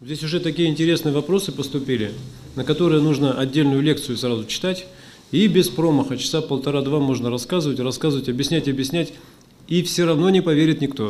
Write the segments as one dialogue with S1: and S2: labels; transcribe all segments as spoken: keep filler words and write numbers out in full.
S1: Здесь уже такие интересные вопросы поступили, на которые нужно отдельную лекцию сразу читать. И без промаха, часа полтора-два можно рассказывать, рассказывать, объяснять, объяснять. И все равно не поверит никто.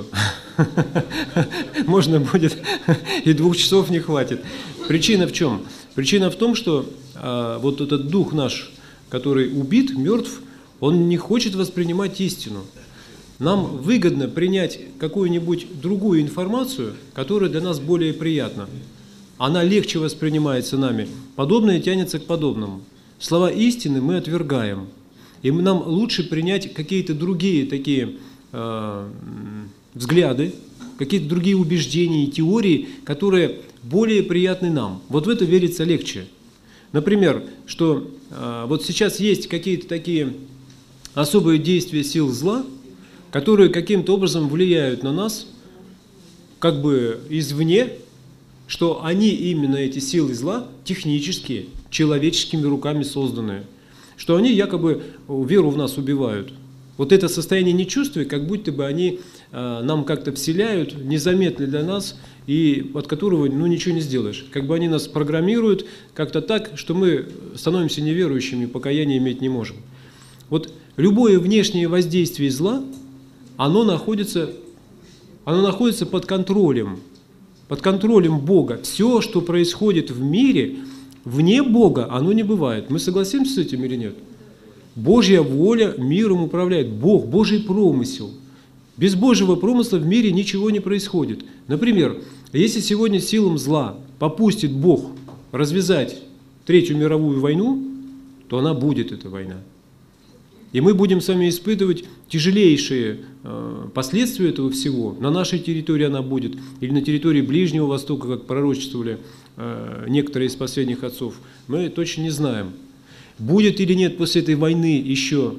S1: Можно будет, и двух часов не хватит. Причина в чем? Причина в том, что а, вот этот дух наш, который убит, мертв, он не хочет воспринимать истину. Нам выгодно принять какую-нибудь другую информацию, которая для нас более приятна. Она легче воспринимается нами. Подобное тянется к подобному. Слова истины мы отвергаем. И нам лучше принять какие-то другие такие э, взгляды, какие-то другие убеждения и теории, которые более приятны нам. Вот в это верится легче. Например, что э, вот сейчас есть какие-то такие особые действия сил зла, которые каким-то образом влияют на нас, как бы извне, что они, именно эти силы зла, технические, человеческими руками созданные, что они якобы веру в нас убивают. Вот это состояние нечувствия, как будто бы они э, нам как-то вселяют, незаметно для нас, и от которого ну, ничего не сделаешь. Как бы они нас программируют как-то так, что мы становимся неверующими, покаяния иметь не можем. Вот любое внешнее воздействие зла, оно находится, оно находится под контролем, под контролем Бога. Все, что происходит в мире, вне Бога, оно не бывает. Мы согласимся с этим или нет? Божья воля миром управляет. Бог, Божий промысел. Без Божьего промысла в мире ничего не происходит. Например, если сегодня силам зла попустит Бог развязать Третью мировую войну, то она будет, эта война. И мы будем с вами испытывать тяжелейшие э, последствия этого всего. На нашей территории она будет, или на территории Ближнего Востока, как пророчествовали э, некоторые из последних отцов, мы точно не знаем. Будет или нет после этой войны еще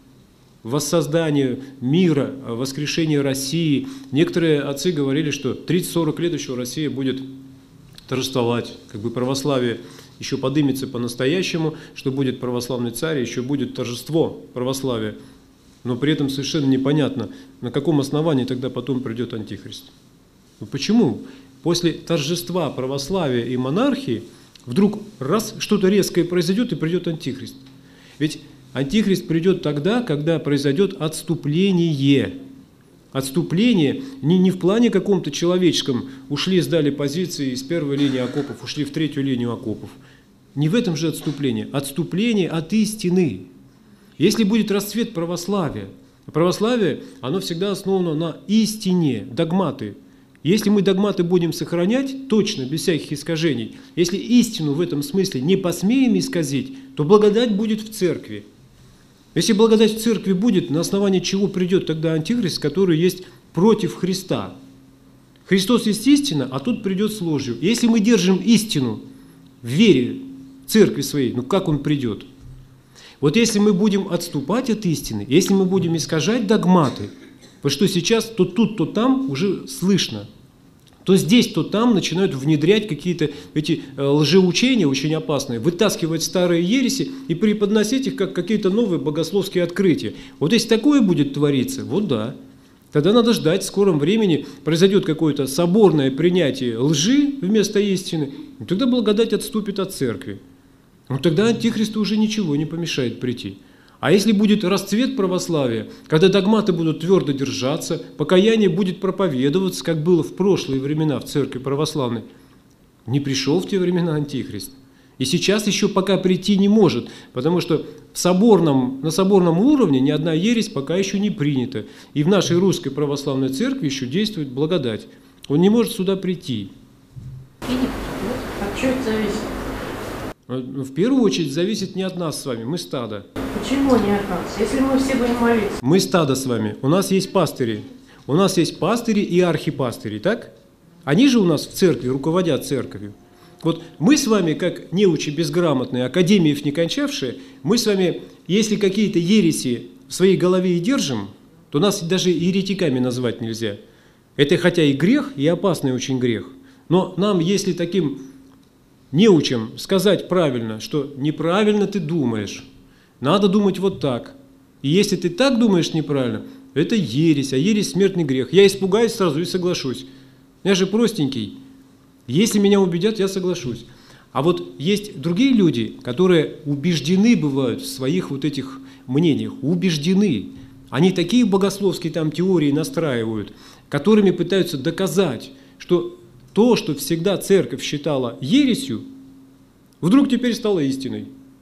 S1: воссоздание мира, воскрешение России. Некоторые отцы говорили, что тридцать-сорок лет еще Россия будет торжествовать, как бы православие еще подымется по-настоящему, что будет православный царь, еще будет торжество православия. Но при этом совершенно непонятно, на каком основании тогда потом придет Антихрист. Ну почему? После торжества православия и монархии вдруг раз что-то резкое произойдет и придет Антихрист. Ведь Антихрист придет тогда, когда произойдет отступление. Отступление не, не в плане каком-то человеческом, ушли, сдали позиции из первой линии окопов, ушли в третью линию окопов. Не в этом же отступление. Отступление от истины. Если будет расцвет православия, православие, оно всегда основано на истине, догматы. Если мы догматы будем сохранять, точно, без всяких искажений, если истину в этом смысле не посмеем исказить, то благодать будет в церкви. Если благодать в церкви будет, на основании чего придет тогда Антихрист, который есть против Христа? Христос есть истина, а тут придет с ложью. Если мы держим истину в вере церкви своей, ну как он придет? Вот если мы будем отступать от истины, если мы будем искажать догматы, потому что сейчас то тут, то там уже слышно, то здесь, то там начинают внедрять какие-то эти лжеучения очень опасные, вытаскивать старые ереси и преподносить их как какие-то новые богословские открытия. Вот если такое будет твориться, вот да, тогда надо ждать, в скором времени произойдет какое-то соборное принятие лжи вместо истины, и тогда благодать отступит от церкви. Ну тогда Антихристу уже ничего не помешает прийти. А если будет расцвет православия, когда догматы будут твердо держаться, покаяние будет проповедоваться, как было в прошлые времена в церкви православной, не пришел в те времена Антихрист. И сейчас еще пока прийти не может, потому что в соборном, на соборном уровне ни одна ересь пока еще не принята. И в нашей русской православной церкви еще действует благодать. Он не может сюда прийти.
S2: От чего это зависит?
S1: В первую очередь зависит не от нас с вами, мы стадо.
S2: Почему не от нас? Если мы все будем молиться.
S1: Мы стадо с вами, у нас есть пастыри. У нас есть пастыри и архипастыри, так? Они же у нас в церкви руководят церковью. Вот мы с вами, как неучи безграмотные, академиев не кончавшие, мы с вами, если какие-то ереси в своей голове и держим, то нас даже еретиками назвать нельзя. Это хотя и грех, и опасный очень грех. Но нам, если таким неучим сказать правильно, что неправильно ты думаешь, надо думать вот так. И если ты так думаешь неправильно, это ересь, а ересь – смертный грех. Я испугаюсь сразу и соглашусь. Я же простенький. Если меня убедят, я соглашусь. А вот есть другие люди, которые убеждены бывают в своих вот этих мнениях, убеждены. Они такие богословские там теории настраивают, которыми пытаются доказать, что то, что всегда церковь считала ересью, вдруг теперь стало истиной.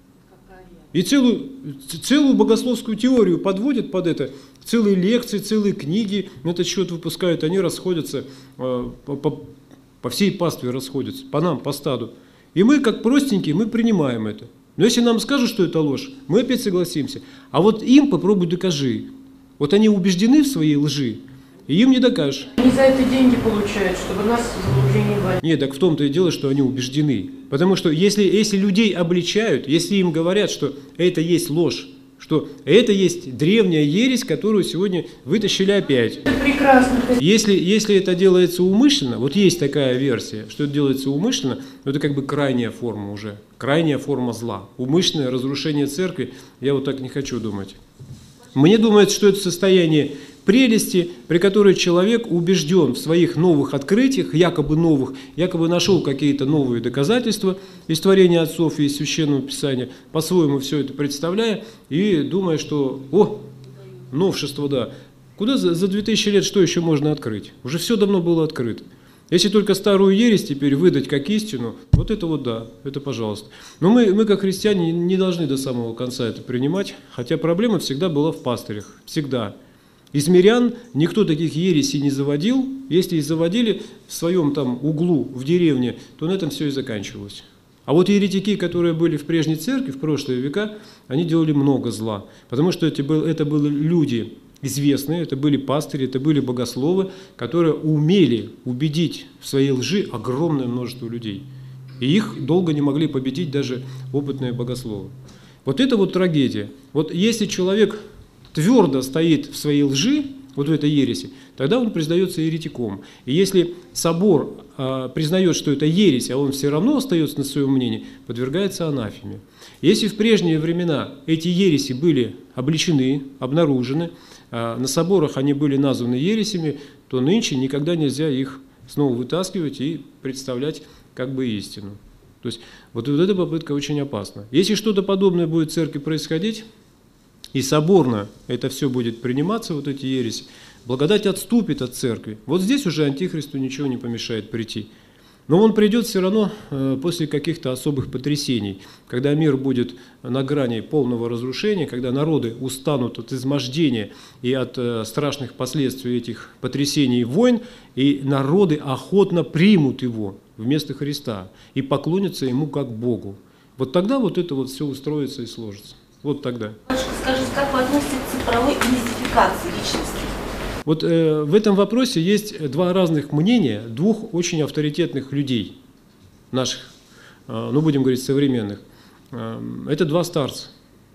S1: И целую, целую богословскую теорию подводят под это, целые лекции, целые книги на этот счет выпускают, они расходятся, э, по, по всей пастве расходятся, по нам, по стаду. И мы, как простенькие, мы принимаем это. Но если нам скажут, что это ложь, мы опять согласимся. А вот им попробуй докажи. Вот они убеждены в своей лжи, и им не докажешь.
S2: Они за это деньги получают, чтобы нас в заблуждение вводить.
S1: Нет, так в том-то и дело, что они убеждены. Потому что если, если людей обличают, если им говорят, что это есть ложь, что это есть древняя ересь, которую сегодня вытащили опять.
S2: Это прекрасно.
S1: Если, если это делается умышленно, вот есть такая версия, что это делается умышленно, но это как бы крайняя форма уже, крайняя форма зла. Умышленное разрушение церкви, я вот так не хочу думать. Мне думается, что это состояние прелести, при которой человек убежден в своих новых открытиях, якобы новых, якобы нашел какие-то новые доказательства из творения отцов и из Священного Писания, по-своему все это представляя, и думая, что, о, новшество, да, куда за, за две тысячи лет что еще можно открыть? Уже все давно было открыто. Если только старую ересь теперь выдать как истину, вот это вот да, это пожалуйста. Но мы, мы как христиане, не должны до самого конца это принимать, хотя проблема всегда была в пастырях, всегда. Из мирян никто таких ересей не заводил, если и заводили в своем там углу в деревне, то на этом все и заканчивалось. А вот еретики, которые были в прежней церкви, в прошлые века, они делали много зла, потому что это, был, это были люди известные, это были пастыри, это были богословы, которые умели убедить в своей лжи огромное множество людей. И их долго не могли победить даже опытные богословы. Вот это вот трагедия. Вот если человек твердо стоит в своей лжи, вот в этой ереси, тогда он признается еретиком. И если собор э, признает, что это ересь, а он все равно остается на своем мнении, подвергается анафеме. Если в прежние времена эти ереси были обличены, обнаружены, э, на соборах они были названы ересями, то нынче никогда нельзя их снова вытаскивать и представлять как бы истину. То есть вот, вот эта попытка очень опасна. Если что-то подобное будет в церкви происходить, и соборно это все будет приниматься, вот эти ереси, благодать отступит от церкви. Вот здесь уже антихристу ничего не помешает прийти. Но он придет все равно после каких-то особых потрясений, когда мир будет на грани полного разрушения, когда народы устанут от измождения и от страшных последствий этих потрясений и войн, и народы охотно примут его вместо Христа и поклонятся ему как Богу. Вот тогда вот это вот все устроится и сложится. Вот тогда.
S3: Скажите, как вы относитесь к цифровой идентификации личности?
S1: Вот э, в этом вопросе есть два разных мнения двух очень авторитетных людей, наших, э, ну будем говорить, современных. Э, это два старца.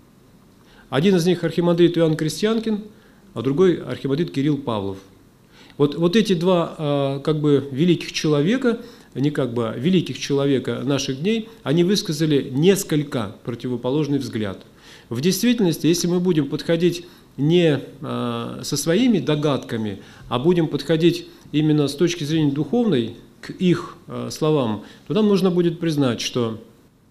S1: Один из них архимандрит Иоанн Крестьянкин, а другой архимандрит Кирилл Павлов. Вот, вот эти два э, как бы великих человека, не как бы великих человека наших дней, они высказали несколько противоположный взгляд. В действительности, если мы будем подходить не э, со своими догадками, а будем подходить именно с точки зрения духовной к их э, словам, то нам нужно будет признать, что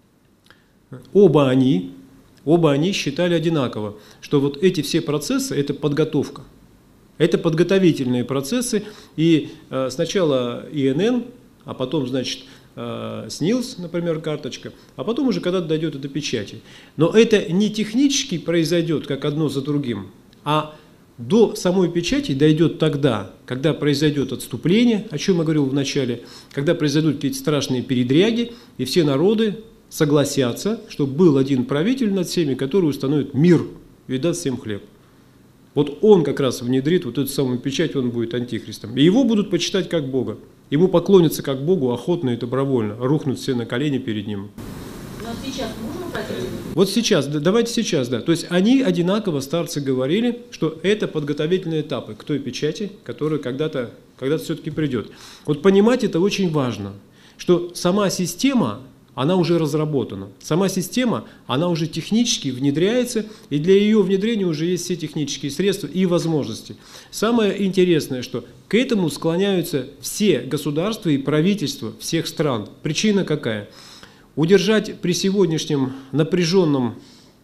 S1: оба они, оба они считали одинаково, что вот эти все процессы – это подготовка, это подготовительные процессы, и э, сначала И Эн Эн, а потом, значит, снилс, например, карточка, а потом уже когда-то дойдет до печати. Но это не технически произойдет, как одно за другим, а до самой печати дойдет тогда, когда произойдет отступление, о чем я говорил в начале, когда произойдут какие-то страшные передряги, и все народы согласятся, что был один правитель над всеми, который установит мир и даст всем хлеб. Вот он как раз внедрит вот эту самую печать, он будет антихристом. И его будут почитать как Бога. Ему поклонятся как Богу охотно и добровольно, рухнут все на колени перед ним.
S3: Но сейчас можно пройти?
S1: Вот сейчас, давайте сейчас, да. То есть они одинаково, старцы, говорили, что это подготовительные этапы к той печати, которая когда-то когда-то все-таки придет. Вот понимать это очень важно, что сама система, она уже разработана. Сама система, она уже технически внедряется, и для ее внедрения уже есть все технические средства и возможности. Самое интересное, что к этому склоняются все государства и правительства всех стран. Причина какая? Удержать при сегодняшнем напряженном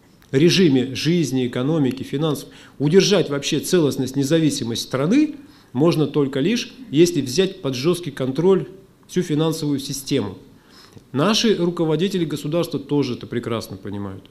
S1: режиме жизни, экономики, финансов, удержать вообще целостность, независимость страны можно только лишь, если взять под жесткий контроль всю финансовую систему. Наши руководители государства тоже это прекрасно понимают.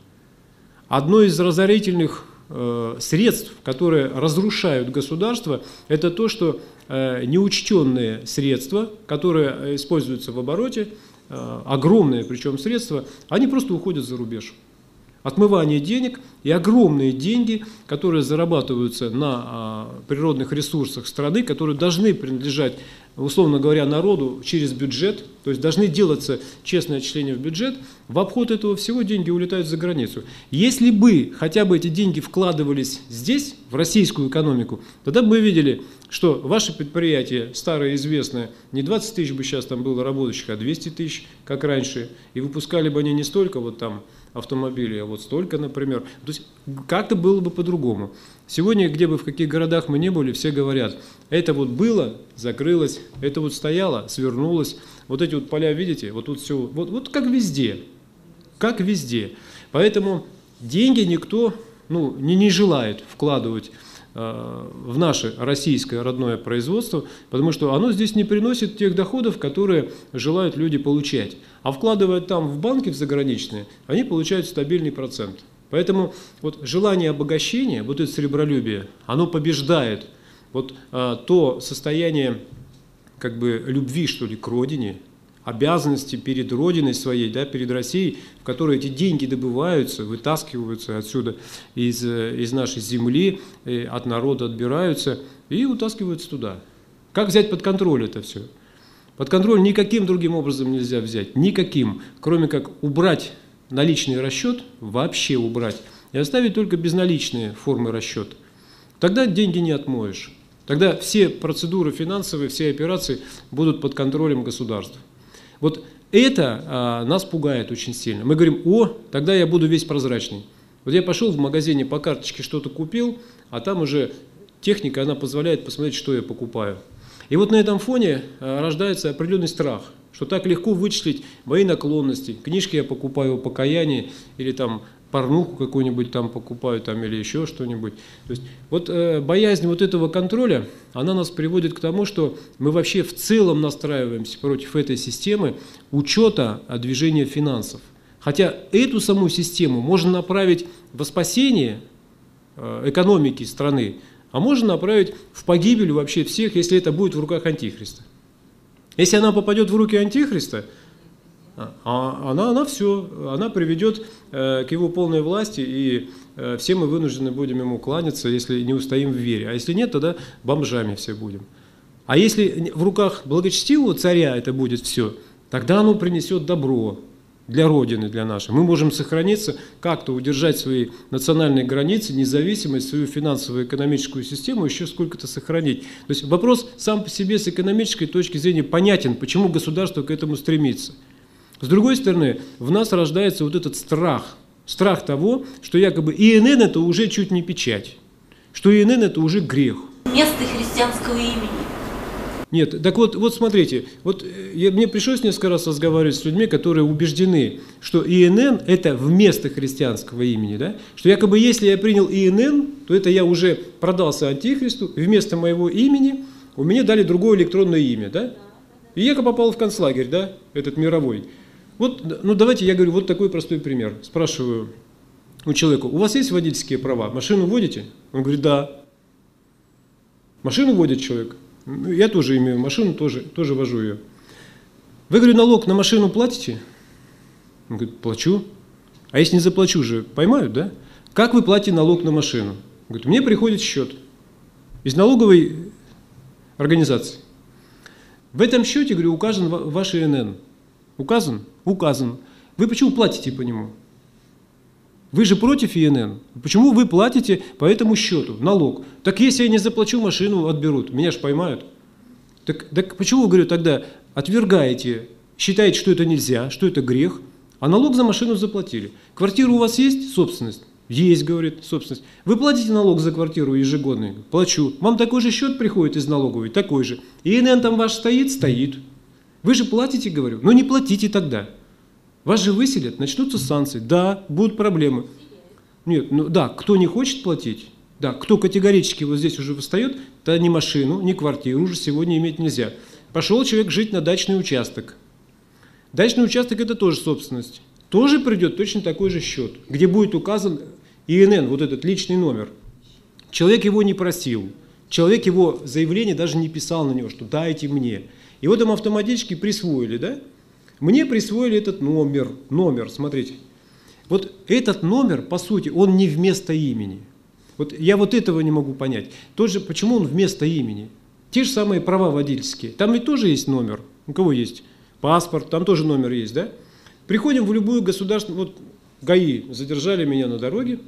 S1: Одно из разорительных э, средств, которые разрушают государство, это то, что э, неучтенные средства, которые используются в обороте, э, огромные причем средства, они просто уходят за рубеж. Отмывание денег и огромные деньги, которые зарабатываются на а, природных ресурсах страны, которые должны принадлежать, условно говоря, народу через бюджет, то есть должны делаться честные отчисления в бюджет, в обход этого всего деньги улетают за границу. Если бы хотя бы эти деньги вкладывались здесь, в российскую экономику, тогда бы мы видели, что ваши предприятия, старые известные, не двадцать тысяч бы сейчас там было работающих, а двести тысяч, как раньше, и выпускали бы они не столько вот там автомобилей, а вот столько, например. То есть как-то было бы по-другому. Сегодня, где бы в каких городах мы не были, все говорят, это вот было, закрылось, это вот стояло, свернулось. Вот эти вот поля, видите, вот тут все, вот, вот как везде, как везде. Поэтому деньги никто ну, не, не желает вкладывать э, в наше российское родное производство, потому что оно здесь не приносит тех доходов, которые желают люди получать. А вкладывая там в банки в заграничные, они получают стабильный процент. Поэтому вот желание обогащения, вот это сребролюбие, оно побеждает вот а, то состояние как бы любви, что ли, к родине, обязанности перед родиной своей, да, перед Россией, в которой эти деньги добываются, вытаскиваются отсюда из, из нашей земли, от народа отбираются и утаскиваются туда. Как взять под контроль это все? Под контроль никаким другим образом нельзя взять, никаким, кроме как убрать наличный расчет, вообще убрать, и оставить только безналичные формы расчета. Тогда деньги не отмоешь. Тогда все процедуры финансовые, все операции будут под контролем государства. Вот это а, нас пугает очень сильно. Мы говорим, о, тогда я буду весь прозрачный. Вот я пошел в магазине по карточке что-то купил, а там уже техника, она позволяет посмотреть, что я покупаю. И вот на этом фоне а, рождается определенный страх, что так легко вычислить мои наклонности. Книжки я покупаю о покаянии или там порнуху какую-нибудь там покупаю там, или еще что-нибудь. То есть вот э, боязнь вот этого контроля, она нас приводит к тому, что мы вообще в целом настраиваемся против этой системы учета движения финансов. Хотя эту саму систему можно направить во спасение э, экономики страны, а можно направить в погибель вообще всех, если это будет в руках Антихриста. Если она попадет в руки Антихриста, а она, она все, она приведет э, к его полной власти, и э, все мы вынуждены будем ему кланяться, если не устоим в вере. А если нет, тогда бомжами все будем. А если в руках благочестивого царя это будет все, тогда оно принесет добро для Родины, для нашей. Мы можем сохраниться, как-то удержать свои национальные границы, независимость, свою финансовую экономическую систему еще сколько-то сохранить. То есть вопрос сам по себе с экономической точки зрения понятен, почему государство к этому стремится. С другой стороны, в нас рождается вот этот страх, страх того, что якобы ИНН это уже чуть не печать, что ИНН это уже грех.
S3: Место христианского имени.
S1: Нет, так вот, вот смотрите, вот я, мне пришлось несколько раз разговаривать с людьми, которые убеждены, что ИНН это вместо христианского имени, да? Что якобы если я принял ИНН, то это я уже продался Антихристу, вместо моего имени у меня дали другое электронное имя, да? И я попал в концлагерь, да, этот мировой. Вот, ну давайте я говорю, вот такой простой пример. Спрашиваю у человека, у вас есть водительские права? Машину водите? Он говорит, да. Машину водит человек? Я тоже имею машину, тоже, тоже вожу ее. Вы, говорю, налог на машину платите? Он говорит, плачу. А если не заплачу же, поймают, да? Как вы платите налог на машину? Он говорит, мне приходит счет из налоговой организации. В этом счете, говорю, указан ваш ИНН. Указан? Указан. Вы почему платите по нему? Вы же против ИНН. Почему вы платите по этому счету налог? Так если я не заплачу, машину отберут. Меня же поймают. Так, так почему, говорю, тогда отвергаете считаете, что это нельзя, что это грех, а налог за машину заплатили. Квартира у вас есть? Собственность? Есть, говорит, собственность. Вы платите налог за квартиру ежегодный? Плачу. Вам такой же счет приходит из налоговой? Такой же. И эн эн там ваш стоит? Стоит. Вы же платите, говорю? Ну не платите тогда. Вас же выселят, начнутся санкции. Да, будут проблемы. Нет, ну да, кто не хочет платить, да, кто категорически вот здесь уже восстает, то ни машину, ни квартиру уже сегодня иметь нельзя. Пошел человек жить на дачный участок. Дачный участок – это тоже собственность. Тоже придет точно такой же счет, где будет указан и эн эн, вот этот личный номер. Человек его не просил, человек его заявление даже не писал на него, что дайте мне. И вот им автоматически присвоили, да? Мне присвоили этот номер, номер, смотрите. Вот этот номер, по сути, он не вместо имени. Вот я вот этого не могу понять. Тот же, почему он вместо имени? Те же самые права водительские. Там ведь тоже есть номер. У кого есть? Паспорт, там тоже номер есть, да? Приходим в любую государственную, вот ГАИ задержали меня на дороге,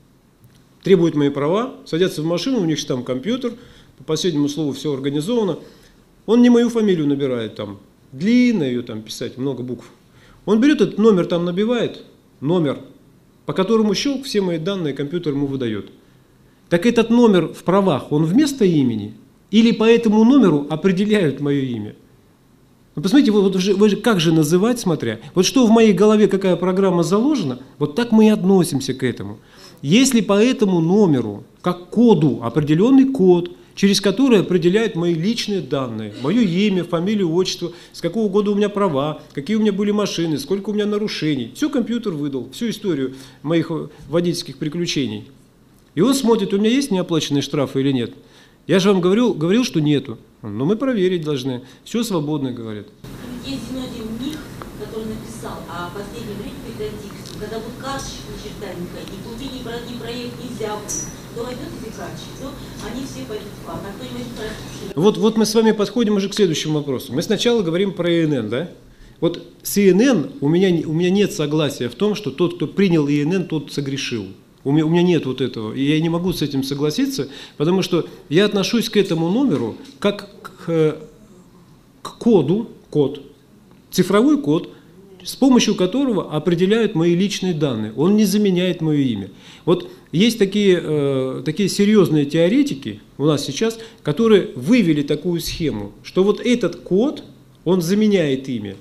S1: требуют мои права, садятся в машину, у них же там компьютер, по последнему слову все организовано. Он не мою фамилию набирает там, длинно ее там писать, много букв. Он берет этот номер, там набивает, номер, по которому щелк, все мои данные компьютер ему выдает. Так этот номер в правах, он вместо имени? Или по этому номеру определяют мое имя? Ну, посмотрите, вы, вот, вы же, как же называть, смотря, вот что в моей голове, какая программа заложена, вот так мы и относимся к этому. Если по этому номеру, как коду, определенный код, через который определяют мои личные данные, мое имя, фамилию, отчество, с какого года у меня права, какие у меня были машины, сколько у меня нарушений, все компьютер выдал, всю историю моих водительских приключений. И он смотрит, у меня есть неоплаченные штрафы или нет. Я же вам говорил, говорил, что нету. Но мы проверить должны. Все свободно, говорят.
S3: Есть один них, который написал, а в последнее время периодически, когда вот карточек на счета не ходить, купить ни, про, ни проект нельзя будет, то возьмет эти карточки, то они все пойдут в факт. А кто-нибудь проект...
S1: Вот, вот мы с вами подходим уже к следующему вопросу. Мы сначала говорим про и эн эн, да? Вот с и эн эн у меня, у меня нет согласия в том, что тот, кто принял и эн эн, тот согрешил. У меня, у меня нет вот этого, и я не могу с этим согласиться, потому что я отношусь к этому номеру как к, к коду, код, цифровой код, с помощью которого определяют мои личные данные. Он не заменяет мое имя. Вот есть такие, э, такие серьезные теоретики у нас сейчас, которые вывели такую схему, что вот этот код, он заменяет имя.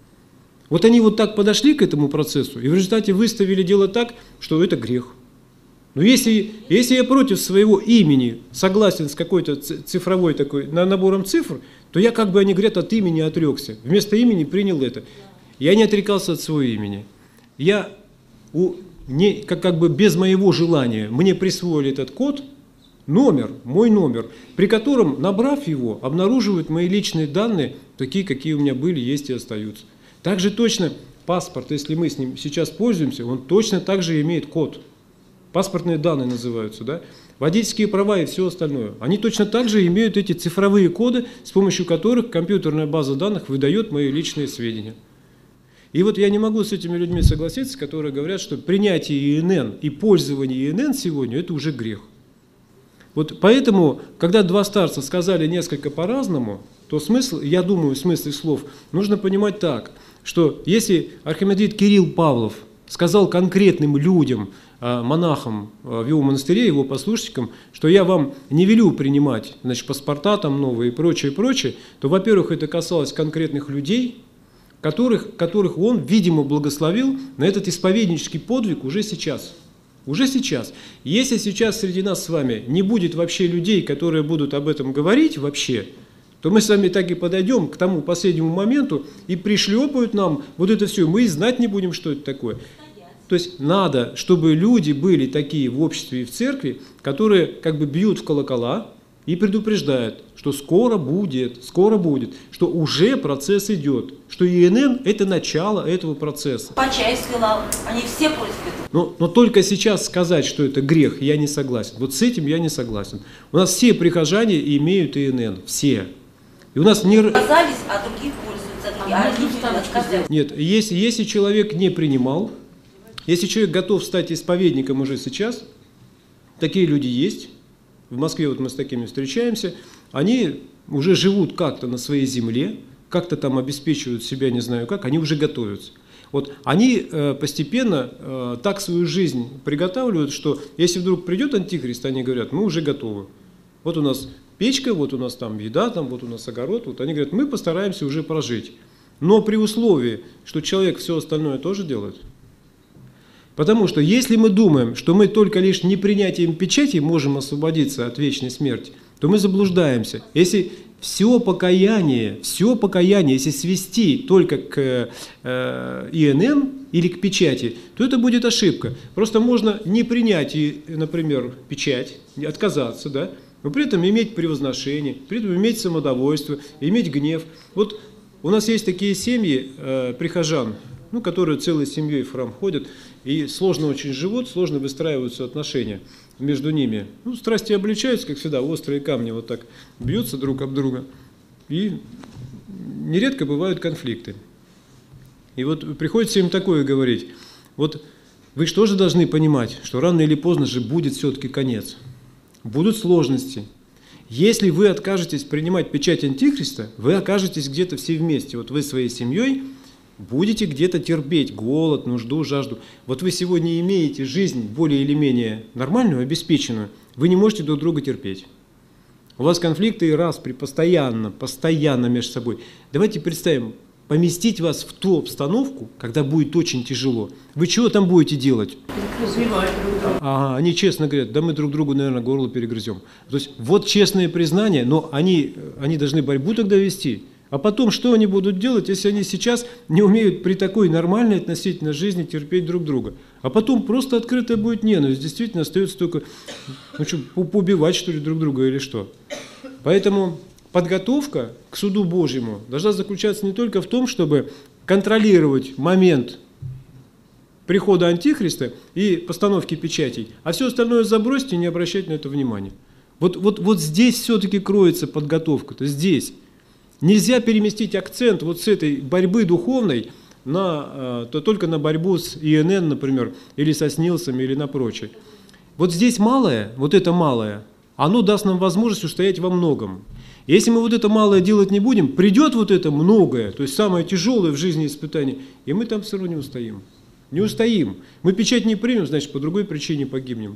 S1: Вот они вот так подошли к этому процессу и в результате выставили дело так, что это грех. Но если, если я против своего имени согласен с какой-то цифровой такой набором цифр, то я, как бы они говорят, от имени отрекся. Вместо имени принял это. Я не отрекался от своего имени. Я, у, не, как, как бы без моего желания, мне присвоили этот код, номер, мой номер, при котором, набрав его, обнаруживают мои личные данные, такие, какие у меня были, есть и остаются. Также точно паспорт, если мы с ним сейчас пользуемся, он точно так же имеет код. Паспортные данные называются, да? Водительские права и все остальное. Они точно так же имеют эти цифровые коды, с помощью которых компьютерная база данных выдает мои личные сведения. И вот я не могу с этими людьми согласиться, которые говорят, что принятие и эн эн и пользование и эн эн сегодня – это уже грех. Вот поэтому, когда два старца сказали несколько по-разному, то смысл, я думаю, смысл их слов нужно понимать так, что если архимандрит Кирилл Павлов сказал конкретным людям, монахам в его монастыре, его послушникам, что я вам не велю принимать, значит, паспорта там новые и прочее, прочее, то, во-первых, это касалось конкретных людей, которых, которых он, видимо, благословил на этот исповеднический подвиг уже сейчас. Уже сейчас. Если сейчас среди нас с вами не будет вообще людей, которые будут об этом говорить вообще, то мы с вами так и подойдем к тому последнему моменту и пришлепают нам вот это все, мы и знать не будем, что это такое. То есть надо, чтобы люди были такие в обществе и в церкви, которые как бы бьют в колокола и предупреждают, что скоро будет, скоро будет, что уже процесс идет, что и эн эн – это начало этого процесса.
S3: Почаевский лавр, они все против этого.
S1: Но, но только сейчас сказать, что это грех, я не согласен. Вот с этим я не согласен. У нас все прихожане имеют и эн эн, все. И у нас не...
S3: Отказались, а других пользуются. А одни отказались.
S1: Нет, если, если человек не принимал, если человек готов стать исповедником уже сейчас, такие люди есть, в Москве вот мы с такими встречаемся, они уже живут как-то на своей земле, как-то там обеспечивают себя, не знаю как, они уже готовятся. Вот они э, постепенно э, так свою жизнь приготавливают, что если вдруг придет антихрист, они говорят, мы уже готовы. Вот у нас печка, вот у нас там еда, там, вот у нас огород. Вот они говорят, мы постараемся уже прожить. Но при условии, что человек все остальное тоже делает. Потому что если мы думаем, что мы только лишь непринятием печати можем освободиться от вечной смерти, то мы заблуждаемся. Если все покаяние, все покаяние, если свести только к э, И Н Н или к печати, то это будет ошибка. Просто можно не принять, например, печать, отказаться, да, но при этом иметь превозношение, при этом иметь самодовольство, иметь гнев. Вот у нас есть такие семьи э, прихожан, ну, которые целой семьей в храм ходят, и сложно очень живут, сложно выстраиваются отношения между ними. Ну, страсти обличаются, как всегда, острые камни вот так бьются друг об друга, и нередко бывают конфликты. И вот приходится им такое говорить. Вот вы что же должны понимать, что рано или поздно же будет все-таки конец. Будут сложности. Если вы откажетесь принимать печать Антихриста, вы окажетесь где-то все вместе. Вот вы своей семьей будете где-то терпеть голод, нужду, жажду. Вот вы сегодня имеете жизнь более или менее нормальную, обеспеченную, вы не можете друг друга терпеть. У вас конфликты и распри постоянно, постоянно между собой. Давайте представим, поместить вас в ту обстановку, когда будет очень тяжело. Вы чего там будете делать?
S2: Развивать друг друга.
S1: Ага, они честно говорят, да мы друг другу, наверное, горло перегрызем. То есть вот честные признания, но они, они должны борьбу тогда вести. А потом, что они будут делать, если они сейчас не умеют при такой нормальной относительно жизни терпеть друг друга? А потом просто открытая будет ненависть. Действительно, остается только, ну что, поубивать, что ли, друг друга или что. Поэтому подготовка к суду Божьему должна заключаться не только в том, чтобы контролировать момент прихода Антихриста и постановки печатей, а все остальное забросьте и не обращать на это внимания. Вот, вот, вот здесь все-таки кроется подготовка-то, здесь. Нельзя переместить акцент вот с этой борьбы духовной на, то только на борьбу с И Н Н, например, или со СНИЛСами, или на прочее. Вот здесь малое, вот это малое, оно даст нам возможность устоять во многом. Если мы вот это малое делать не будем, придет вот это многое, то есть самое тяжелое в жизни испытание, и мы там все равно не устоим. Не устоим. Мы печать не примем, значит, по другой причине погибнем.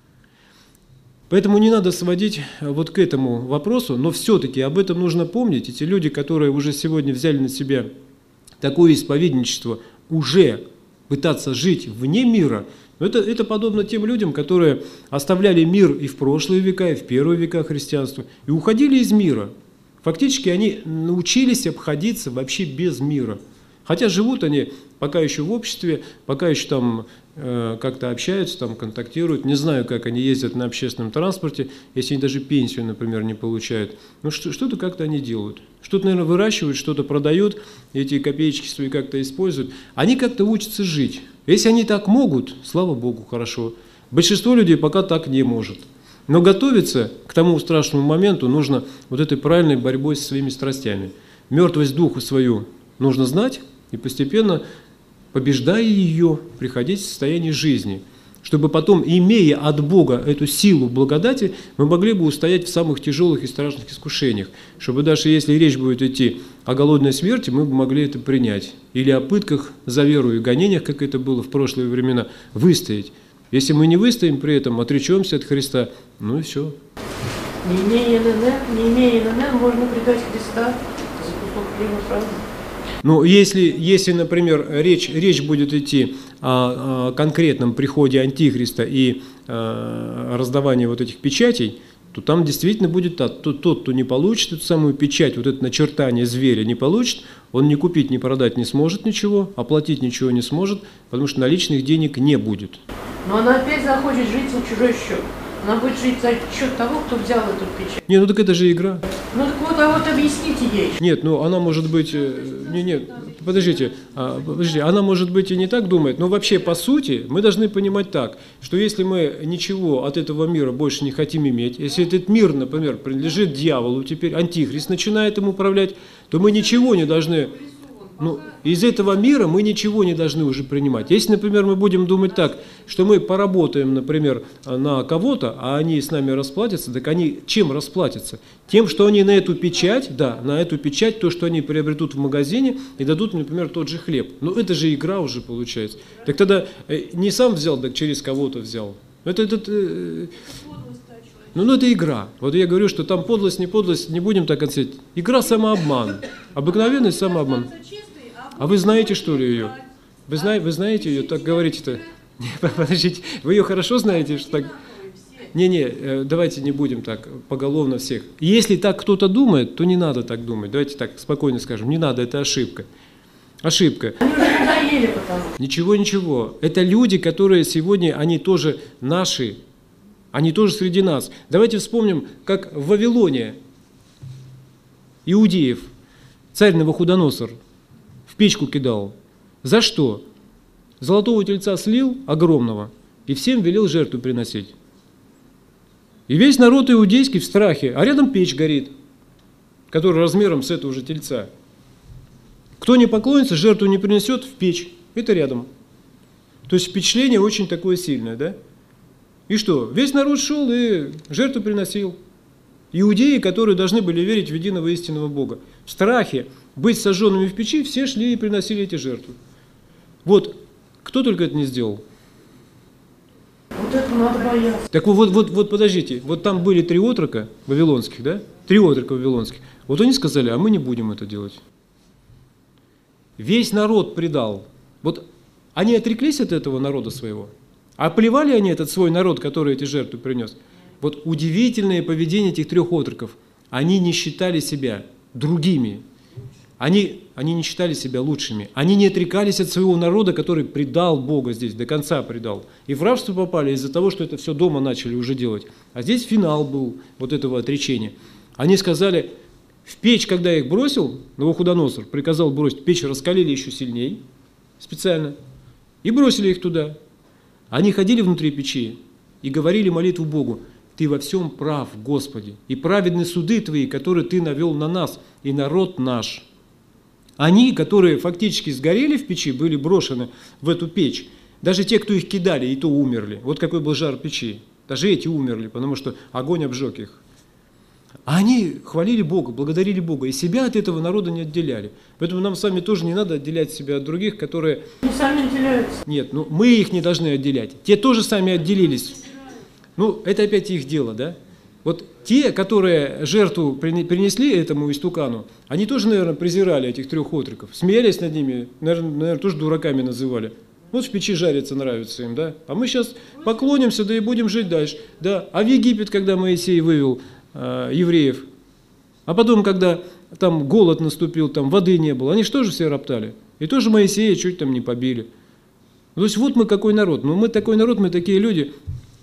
S1: Поэтому не надо сводить вот к этому вопросу, но все-таки об этом нужно помнить. Эти люди, которые уже сегодня взяли на себя такое исповедничество, уже пытаться жить вне мира, это, это подобно тем людям, которые оставляли мир и в прошлые века, и в первые века христианства, и уходили из мира. Фактически они научились обходиться вообще без мира. Хотя живут они пока еще в обществе, пока еще там э, как-то общаются, там контактируют. Не знаю, как они ездят на общественном транспорте, если они даже пенсию, например, не получают. Но что-то как-то они делают. Что-то, наверное, выращивают, что-то продают, эти копеечки свои как-то используют. Они как-то учатся жить. Если они так могут, слава Богу, хорошо. Большинство людей пока так не может. Но готовиться к тому страшному моменту нужно вот этой правильной борьбой со своими страстями. Мертвость духа свою нужно знать и постепенно, побеждая ее, приходить в состояние жизни, чтобы потом, имея от Бога эту силу благодати, мы могли бы устоять в самых тяжелых и страшных искушениях, чтобы даже если речь будет идти о голодной смерти, мы бы могли это принять, или о пытках за веру и гонениях, как это было в прошлые времена, выстоять. Если мы не выстоим при этом, отречемся от Христа, ну и все.
S2: Не имея Н Н, не имея Н Н, можно предать Христа за кусок хлеба, правда?
S1: Ну, если, если, например, речь, речь будет идти о, о конкретном приходе Антихриста и о раздавании вот этих печатей, то там действительно будет так. Тот, тот, кто не получит эту самую печать, вот это начертание зверя не получит, он ни купить, ни продать не сможет ничего, оплатить ничего не сможет, потому что наличных денег не будет.
S2: Но она опять захочет жить за чужой счет. Она будет жить за счет того, кто взял эту печать.
S1: Не, ну так это же игра.
S2: Ну так вот, а вот объясните ей.
S1: Нет, ну она может быть... Не, не, подождите, а, подождите, она может быть и не так думает, но вообще по сути мы должны понимать так, что если мы ничего от этого мира больше не хотим иметь, если этот мир, например, принадлежит дьяволу, теперь Антихрист начинает им управлять, то мы ничего не должны... ну, из этого мира мы ничего не должны уже принимать. Если, например, мы будем думать так, что мы поработаем, например, на кого-то, а они с нами расплатятся, так они чем расплатятся? Тем, что они на эту печать, да, на эту печать, то, что они приобретут в магазине и дадут, например, тот же хлеб. Ну, это же игра уже получается. Так тогда не сам взял, так через кого-то взял. Это, это, это ну, ну, это игра. Вот я говорю, что там подлость, не подлость, не будем так оценить. Игра самообман. Обыкновенный самообман. А вы знаете, что ли, ее? Вы, знаете, вы знаете ее? Так говорите-то. Подождите, вы ее хорошо знаете? Что так... Не-не, давайте не будем так поголовно всех. Если так кто-то думает, то не надо так думать. Давайте так спокойно скажем. Не надо, это ошибка. Ошибка.
S2: Они уже надоели потому.
S1: Ничего, ничего. Это люди, которые сегодня, они тоже наши. Они тоже среди нас. Давайте вспомним, как в Вавилоне иудеев царь Навуходоносор в печку кидал. За что? Золотого тельца слил, огромного, и всем велел жертву приносить. И весь народ иудейский в страхе, а рядом печь горит, которая размером с этого же тельца. Кто не поклонится, жертву не принесет, в печь. Это рядом. То есть впечатление очень такое сильное, да? И что? Весь народ шел и жертву приносил. Иудеи, которые должны были верить в единого истинного Бога. В страхе быть сожженными в печи, все шли и приносили эти жертвы. Вот, кто только это не сделал?
S2: Вот это надо бояться.
S1: Так вот, вот, вот подождите, вот там были три отрока вавилонских, да? Три отрока вавилонских. Вот они сказали, а мы не будем это делать. Весь народ предал. Вот они отреклись от этого народа своего. А плевали они этот свой народ, который эти жертвы принес? Вот удивительное поведение этих трех отроков. Они не считали себя другими. Они, они не считали себя лучшими. Они не отрекались от своего народа, который предал Бога здесь, до конца предал. И в рабство попали из-за того, что это все дома начали уже делать. А здесь финал был вот этого отречения. Они сказали, в печь, когда их бросил, Навуходоносор приказал бросить, печь раскалили еще сильнее, специально, и бросили их туда. Они ходили внутри печи и говорили молитву Богу: «Ты во всем прав, Господи, и праведны суды Твои, которые Ты навел на нас, и народ наш». Они, которые фактически сгорели в печи, были брошены в эту печь. Даже те, кто их кидали, и то умерли. Вот какой был жар печи. Даже эти умерли, потому что огонь обжег их. А они хвалили Бога, благодарили Бога, и себя от этого народа не отделяли. Поэтому нам с вами тоже не надо отделять себя от других, которые...
S2: Они сами отделяются.
S1: Нет, ну мы их не должны отделять. Те тоже сами отделились. Ну, это опять их дело, да? Вот те, которые жертву принесли этому истукану, они тоже, наверное, презирали этих трех отроков, смеялись над ними, наверное, наверное, тоже дураками называли. Вот в печи жариться нравится им, да? А мы сейчас поклонимся, да и будем жить дальше. Да? А в Египет, когда Моисей вывел э, евреев, а потом, когда там голод наступил, там воды не было, они же тоже все роптали. И тоже Моисея чуть там не побили. То есть вот мы какой народ. Ну мы такой народ, мы такие люди,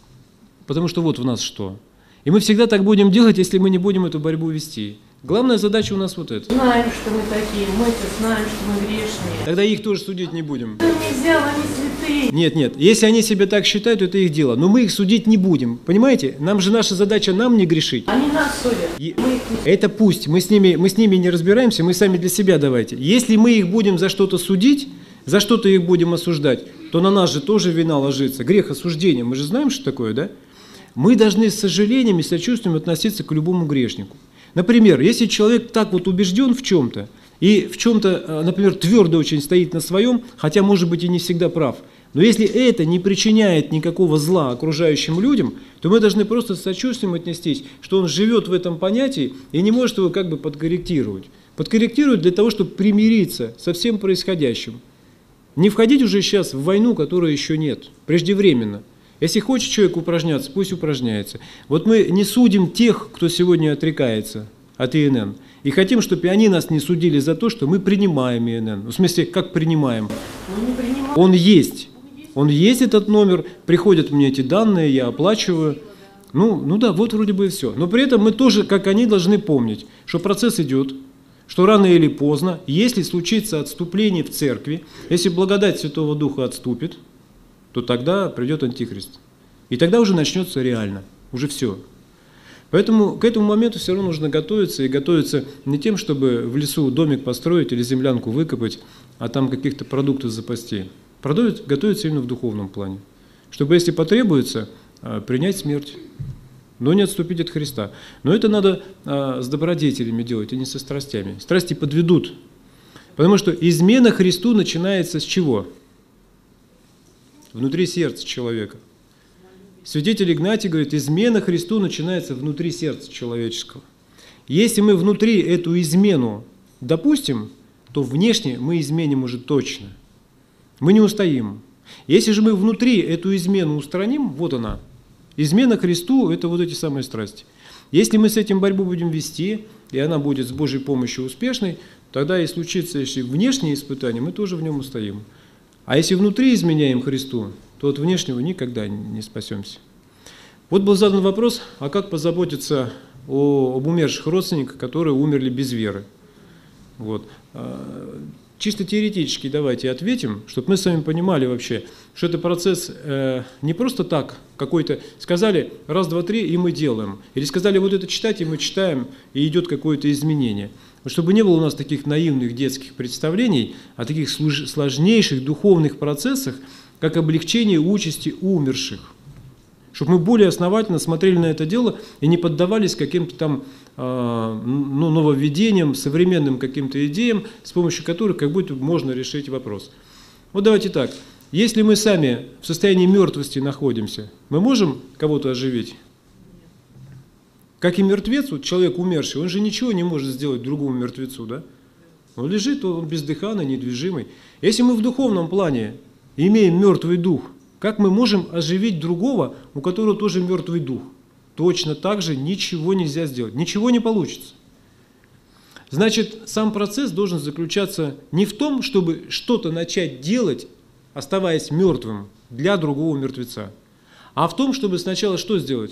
S1: потому что вот в нас что. И мы всегда так будем делать, если мы не будем эту борьбу вести. Главная задача у нас вот эта.
S2: Знаем, что мы такие, мы-то знаем, что мы грешные.
S1: Тогда их тоже судить не будем.
S2: Ты не взял, они святые.
S1: Нет, нет, если они себя так считают, то это их дело. Но мы их судить не будем. Понимаете? Нам же наша задача нам не грешить.
S2: Они нас судят.
S1: И
S2: Мы их не...
S1: это пусть, мы с, ними, мы с ними не разбираемся, мы сами для себя давайте. Если мы их будем за что-то судить, за что-то их будем осуждать, то на нас же тоже вина ложится. Грех осуждения, мы же знаем, что такое, да? Мы должны с сожалением и сочувствием относиться к любому грешнику. Например, если человек так вот убежден в чем-то, и в чем-то, например, твердо очень стоит на своем, хотя, может быть, и не всегда прав, но если это не причиняет никакого зла окружающим людям, то мы должны просто с сочувствием отнестись, что он живет в этом понятии и не может его как бы подкорректировать. Подкорректировать для того, чтобы примириться со всем происходящим. Не входить уже сейчас в войну, которой еще нет, преждевременно. Если хочет человек упражняться, пусть упражняется. Вот мы не судим тех, кто сегодня отрекается от И Эн Эн. И хотим, чтобы они нас не судили за то, что мы принимаем И Эн Эн. В смысле, как принимаем?
S2: Мы не принимаем.
S1: Он есть. Он есть этот номер, приходят мне эти данные, я оплачиваю. Ну, ну да, вот вроде бы и все. Но при этом мы тоже, как они, должны помнить, что процесс идет, что рано или поздно, если случится отступление в церкви, если благодать Святого Духа отступит, то тогда придет Антихрист. И тогда уже начнется реально, уже все. Поэтому к этому моменту все равно нужно готовиться, и готовиться не тем, чтобы в лесу домик построить или землянку выкопать, а там каких-то продуктов запасти. Готовиться именно в духовном плане. Чтобы, если потребуется, принять смерть, но не отступить от Христа. Но это надо с добродетелями делать, а не со страстями. Страсти подведут. Потому что измена Христу начинается с чего? Внутри сердца человека. Святитель Игнатий говорит, измена Христу начинается внутри сердца человеческого. Если мы внутри эту измену допустим, то внешне мы изменим уже точно. Мы не устоим. Если же мы внутри эту измену устраним, вот она. Измена Христу – это вот эти самые страсти. Если мы с этим борьбу будем вести, и она будет с Божьей помощью успешной, тогда и случится, если внешние испытания, мы тоже в нем устоим. А если внутри изменяем Христу, то от внешнего никогда не спасемся. Вот был задан вопрос, а как позаботиться о, об умерших родственниках, которые умерли без веры? Вот. Чисто теоретически давайте ответим, чтобы мы с вами понимали вообще, что это процесс э, не просто так, какой-то, сказали раз, два, три, и мы делаем. Или сказали вот это читать, и мы читаем, и идет какое-то изменение. Чтобы не было у нас таких наивных детских представлений о таких сложнейших духовных процессах, как облегчение участи умерших. Чтобы мы более основательно смотрели на это дело и не поддавались каким-то там э, ну, нововведениям, современным каким-то идеям, с помощью которых как будто можно решить вопрос. Вот давайте так. Если мы сами в состоянии мертвости находимся, мы можем кого-то оживить? Как и мертвец, вот человек умерший, он же ничего не может сделать другому мертвецу, да? Он лежит, он бездыханный, недвижимый. Если мы в духовном плане имеем мертвый дух, как мы можем оживить другого, у которого тоже мертвый дух? Точно так же ничего нельзя сделать, ничего не получится. Значит, сам процесс должен заключаться не в том, чтобы что-то начать делать, оставаясь мертвым для другого мертвеца, а в том, чтобы сначала что сделать?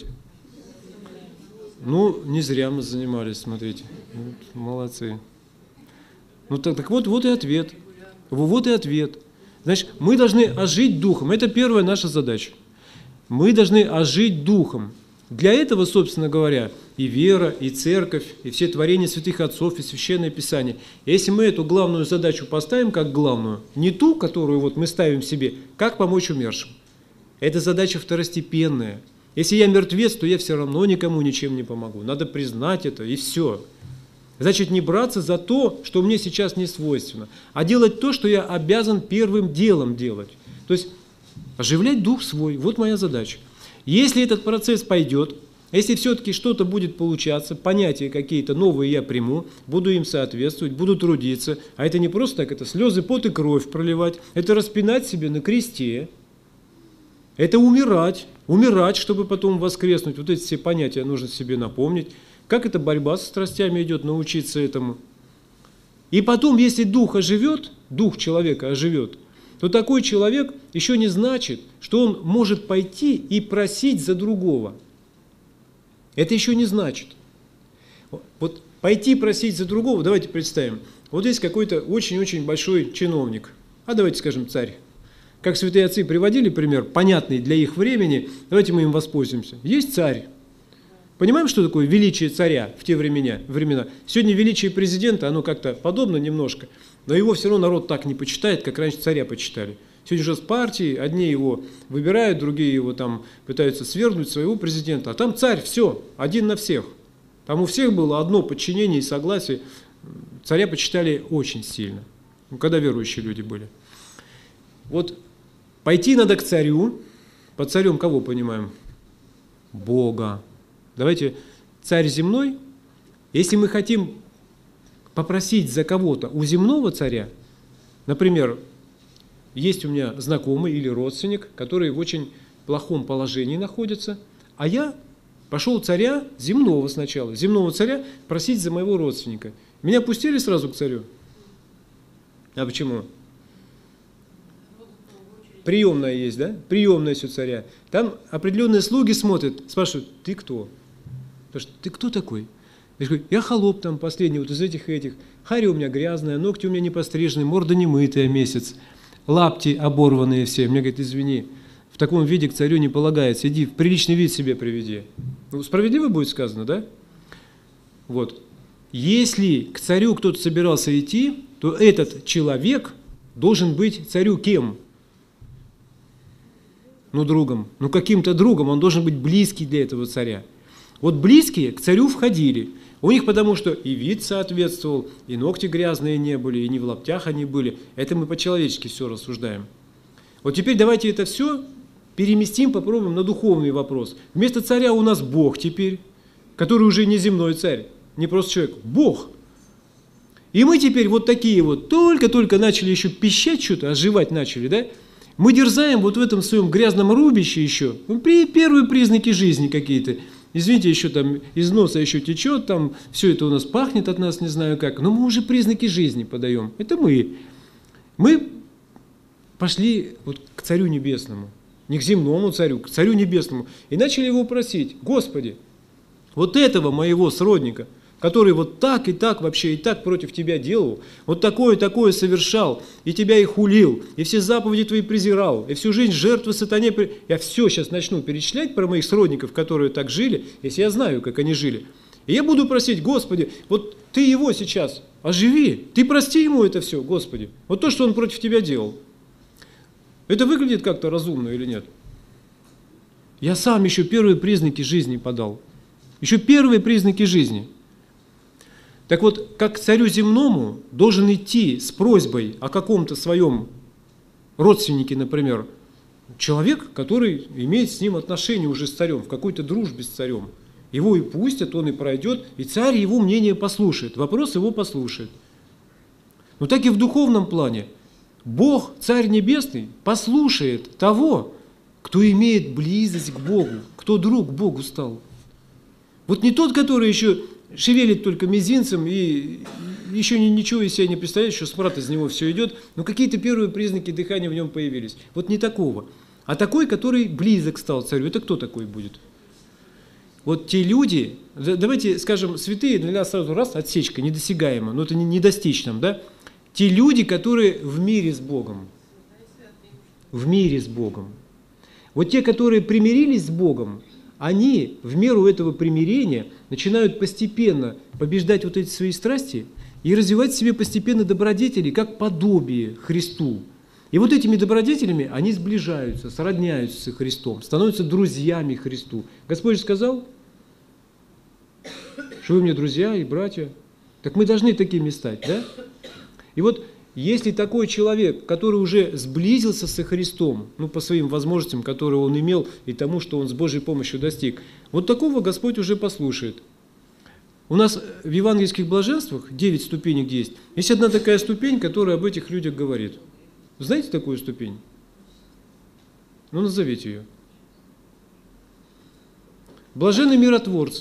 S1: Ну, не зря мы занимались, смотрите. Молодцы. Ну так, так вот, вот и ответ. Вот и ответ. Значит, мы должны ожить духом. Это первая наша задача. Мы должны ожить духом. Для этого, собственно говоря, и вера, и церковь, и все творения святых отцов, и священное писание. Если мы эту главную задачу поставим как главную, не ту, которую вот мы ставим себе, как помочь умершим. Это задача второстепенная. Если я мертвец, то я все равно никому ничем не помогу. Надо признать это, и все. Значит, не браться за то, что мне сейчас не свойственно, а делать то, что я обязан первым делом делать. То есть оживлять дух свой. Вот моя задача. Если этот процесс пойдет, если все-таки что-то будет получаться, понятия какие-то новые я приму, буду им соответствовать, буду трудиться, а это не просто так, это слезы, пот и кровь проливать, это распинать себе на кресте, это умирать, умирать, чтобы потом воскреснуть. Вот эти все понятия нужно себе напомнить. Как эта борьба со страстями идет, научиться этому. И потом, если дух оживет, дух человека оживет, то такой человек еще не значит, что он может пойти и просить за другого. Это еще не значит. Вот пойти просить за другого, давайте представим, вот есть какой-то очень-очень большой чиновник, а давайте скажем царь. Как святые отцы приводили пример, понятный для их времени, давайте мы им воспользуемся. Есть царь. Понимаем, что такое величие царя в те времена? времена? Сегодня величие президента, оно как-то подобно немножко, но его все равно народ так не почитает, как раньше царя почитали. Сегодня же с партии, одни его выбирают, другие его там пытаются свергнуть, своего президента, а там царь, все, один на всех. Там у всех было одно подчинение и согласие. Царя почитали очень сильно, ну, когда верующие люди были. Вот пойти надо к царю, под царем кого понимаем? Бога. Давайте, царь земной, если мы хотим попросить за кого-то у земного царя, например, есть у меня знакомый или родственник, который в очень плохом положении находится, а я пошел царя земного сначала, земного царя просить за моего родственника. Меня пустили сразу к царю? А почему? Приемная есть, да? Приемная есть у царя. Там определенные слуги смотрят, спрашивают, ты кто? Потому что ты кто такой? Я говорю, я холоп там последний, вот из этих этих. Харя у меня грязная, ногти у меня не постриженные, морда не мытая месяц, лапти оборванные все. Мне говорит, извини, в таком виде к царю не полагается, иди в приличный вид себе приведи. Ну, справедливо будет сказано, да? Вот. Если к царю кто-то собирался идти, то этот человек должен быть царю кем? Ну, другом. Ну, каким-то другом, он должен быть близкий для этого царя. Вот близкие к царю входили. У них потому что и вид соответствовал, и ногти грязные не были, и не в лаптях они были. Это мы по-человечески все рассуждаем. Вот теперь давайте это все переместим, попробуем на духовный вопрос. Вместо царя у нас Бог теперь, который уже не земной царь, не просто человек, Бог. И мы теперь вот такие вот, только-только начали еще пищать что-то, оживать начали, да? Мы дерзаем вот в этом своем грязном рубище еще, ну, первые признаки жизни какие-то. Извините, еще там из носа еще течет, там все это у нас пахнет от нас, не знаю как, но мы уже признаки жизни подаем. Это мы. Мы пошли вот к Царю Небесному, не к земному царю, к Царю Небесному, и начали его просить: Господи, вот этого моего сродника, который вот так и так вообще и так против Тебя делал, вот такое такое совершал, и Тебя и хулил, и все заповеди Твои презирал, и всю жизнь жертвы сатане... Я все сейчас начну перечислять про моих сродников, которые так жили, если я знаю, как они жили. И я буду просить: Господи, вот Ты его сейчас оживи, Ты прости ему это все, Господи, вот то, что он против Тебя делал. Это выглядит как-то разумно или нет? Я сам еще первые признаки жизни подал. Еще первые признаки жизни. Так вот, как к царю земному должен идти с просьбой о каком-то своем родственнике, например, человек, который имеет с ним отношения уже с царем, в какой-то дружбе с царем. Его и пустят, он и пройдет, и царь его мнение послушает, вопрос его послушает. Но так и в духовном плане. Бог, Царь Небесный, послушает того, кто имеет близость к Богу, кто друг Богу стал. Вот не тот, который еще шевелит только мизинцем и еще ничего из себя не представляет, что смрад из него все идет, но какие-то первые признаки дыхания в нем появились. Вот не такого, а такой, который близок стал царю. Это кто такой будет? Вот те люди, давайте скажем, святые для нас сразу раз отсечка, недосягаемо, но это не достичь нам, да? Те люди, которые в мире с Богом. В мире с Богом. Вот те, которые примирились с Богом, они в меру этого примирения начинают постепенно побеждать вот эти свои страсти и развивать в себе постепенно добродетели, как подобие Христу. И вот этими добродетелями они сближаются, сродняются со Христом, становятся друзьями Христу. Господь сказал, что вы мне друзья и братья. Так мы должны такими стать, да? И вот если такой человек, который уже сблизился со Христом, ну, по своим возможностям, которые он имел, и тому, что он с Божьей помощью достиг, вот такого Господь уже послушает. У нас в евангельских блаженствах девять ступенек есть. Есть одна такая ступень, которая об этих людях говорит. Знаете такую ступень? Ну, назовите ее. Блаженный миротворцы.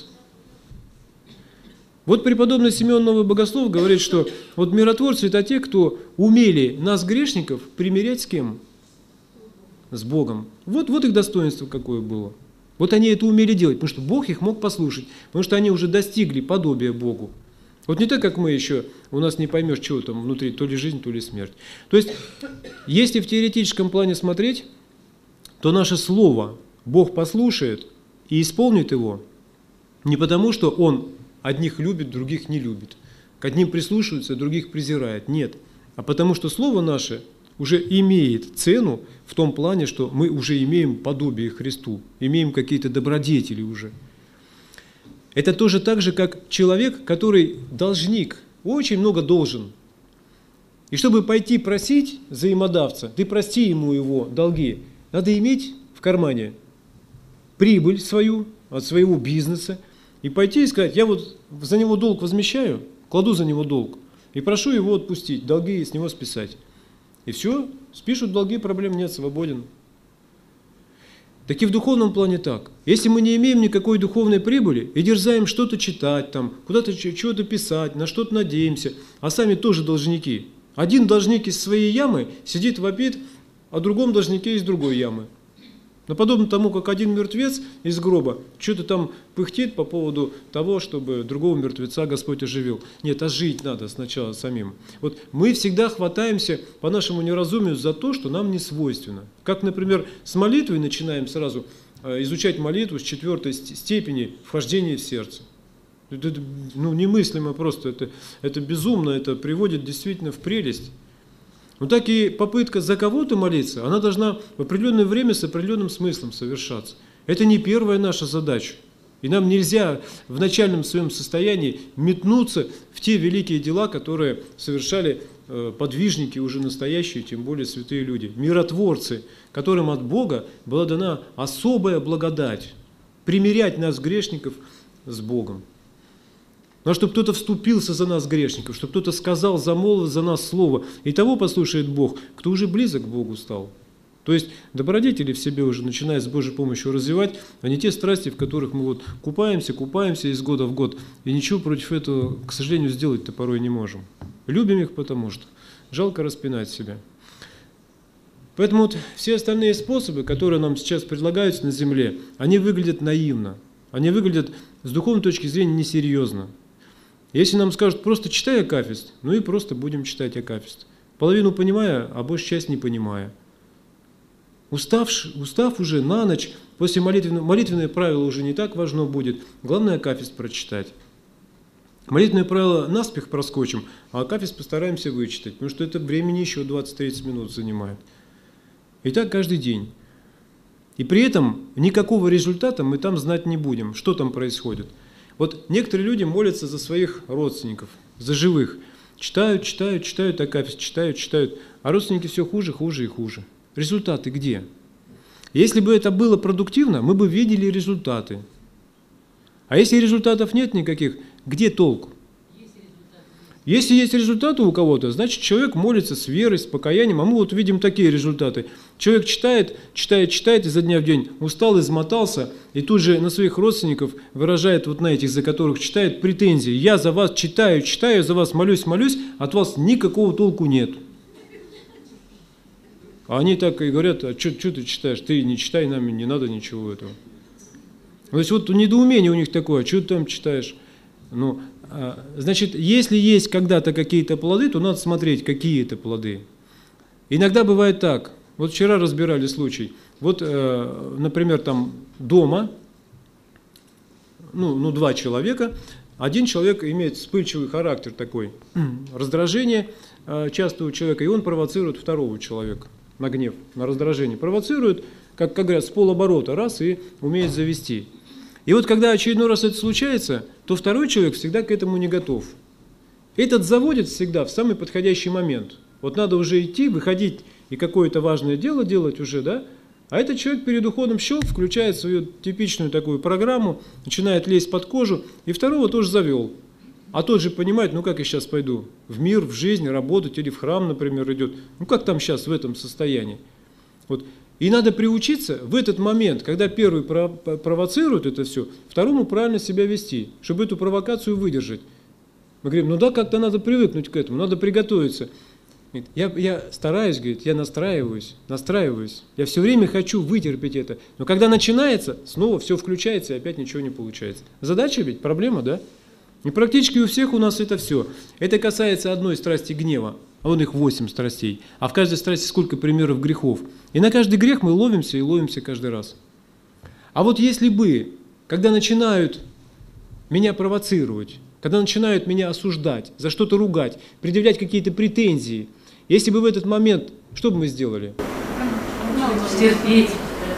S1: Вот преподобный Симеон Новый Богослов говорит, что вот миротворцы – это те, кто умели нас, грешников, примирять с кем? С Богом. Вот, вот их достоинство какое было. Вот они это умели делать, потому что Бог их мог послушать, потому что они уже достигли подобия Богу. Вот не так, как мы еще, у нас не поймешь, чего там внутри, то ли жизнь, то ли смерть. То есть, если в теоретическом плане смотреть, то наше слово Бог послушает и исполнит его не потому, что Он одних любит, других не любит. К одним прислушивается, других презирает. Нет. А потому что слово наше уже имеет цену в том плане, что мы уже имеем подобие Христу, имеем какие-то добродетели уже. Это тоже так же, как человек, который должник, очень много должен. И чтобы пойти просить взаимодавца, ты прости ему его долги, надо иметь в кармане прибыль свою от своего бизнеса, и пойти и сказать, я вот за него долг возмещаю, кладу за него долг, и прошу его отпустить, долги с него списать. И все, спишут долги, проблем нет, свободен. Так и в духовном плане так. Если мы не имеем никакой духовной прибыли и дерзаем что-то читать, там, куда-то что-то писать, на что-то надеемся, а сами тоже должники. Один должник из своей ямы сидит, вопит, а другом должнике из другой ямы. Но подобно тому, как один мертвец из гроба что-то там пыхтит по поводу того, чтобы другого мертвеца Господь оживил. Нет, а жить надо сначала самим. Вот мы всегда хватаемся по нашему неразумию за то, что нам не свойственно. Как, например, с молитвой начинаем сразу, изучать молитву с четвертой степени вхождения в сердце. Это, ну, немыслимо просто, это, это безумно, это приводит действительно в прелесть. Но так и попытка за кого-то молиться, она должна в определенное время с определенным смыслом совершаться. Это не первая наша задача. И нам нельзя в начальном своем состоянии метнуться в те великие дела, которые совершали подвижники уже настоящие, тем более святые люди, миротворцы, которым от Бога была дана особая благодать примирять нас, грешников, с Богом. Но чтобы кто-то вступился за нас, грешников, чтобы кто-то сказал, замолвил за нас слово, и того послушает Бог, кто уже близок к Богу стал. То есть добродетели в себе уже начинает с Божьей помощью развивать, а не те страсти, в которых мы вот купаемся, купаемся из года в год, и ничего против этого, к сожалению, сделать-то порой не можем. Любим их, потому что жалко распинать себя. Поэтому вот все остальные способы, которые нам сейчас предлагаются на земле, они выглядят наивно, они выглядят с духовной точки зрения несерьезно. Если нам скажут, просто читай акафист, ну и просто будем читать акафист. Половину понимая, а большую часть не понимая. Устав, устав уже на ночь, после молитвенного, молитвенное правило уже не так важно будет, главное акафист прочитать. Молитвенное правило наспех проскочим, а акафист постараемся вычитать, потому что это времени еще двадцать-тридцать минут занимает. И так каждый день. И при этом никакого результата мы там знать не будем, что там происходит. Вот некоторые люди молятся за своих родственников, за живых. Читают, читают, читают акафист, читают, читают. А родственники все хуже, хуже и хуже. Результаты где? Если бы это было продуктивно, мы бы видели результаты. А если результатов нет никаких, где толку? Если есть результаты у кого-то, значит человек молится с верой, с покаянием, а мы вот видим такие результаты. Человек читает, читает, читает изо дня в день, устал, измотался, и тут же на своих родственников выражает, вот на этих, за которых читает, претензии. Я за вас читаю, читаю, за вас молюсь, молюсь, от вас никакого толку нет. А они так и говорят, а что ты читаешь? Ты не читай, нам не надо ничего этого. То есть вот недоумение у них такое, а что ты там читаешь? Ну, значит, если есть когда-то какие-то плоды, то надо смотреть, какие это плоды. Иногда бывает так. Вот вчера разбирали случай. Вот, например, там дома, ну, ну два человека, один человек имеет вспыльчивый характер такой, раздражение часто у человека, и он провоцирует второго человека на гнев, на раздражение. Провоцирует, как, как говорят, с полоборота, раз, и умеет завести. И вот когда очередной раз это случается, то второй человек всегда к этому не готов. Этот заводит всегда в самый подходящий момент. Вот надо уже идти, выходить и какое-то важное дело делать уже, да? А этот человек перед уходом щелк включает свою типичную такую программу, начинает лезть под кожу, и второго тоже завел. А тот же понимает, ну как я сейчас пойду? В мир, в жизнь, работать или в храм, например, идет. Ну как там сейчас в этом состоянии? Вот. И надо приучиться в этот момент, когда первый провоцирует это все, второму правильно себя вести, чтобы эту провокацию выдержать. Мы говорим, ну да, как-то надо привыкнуть к этому, надо приготовиться. Я, я стараюсь, говорит, я настраиваюсь, настраиваюсь. Я все время хочу вытерпеть это. Но когда начинается, снова все включается и опять ничего не получается. Задача ведь, проблема, да? И практически у всех у нас это все. Это касается одной страсти гнева. А вон их восемь страстей. А в каждой страсти сколько примеров грехов. И на каждый грех мы ловимся и ловимся каждый раз. А вот если бы, когда начинают меня провоцировать, когда начинают меня осуждать, за что-то ругать, предъявлять какие-то претензии, если бы в этот момент, что бы мы сделали?
S2: Терпеть.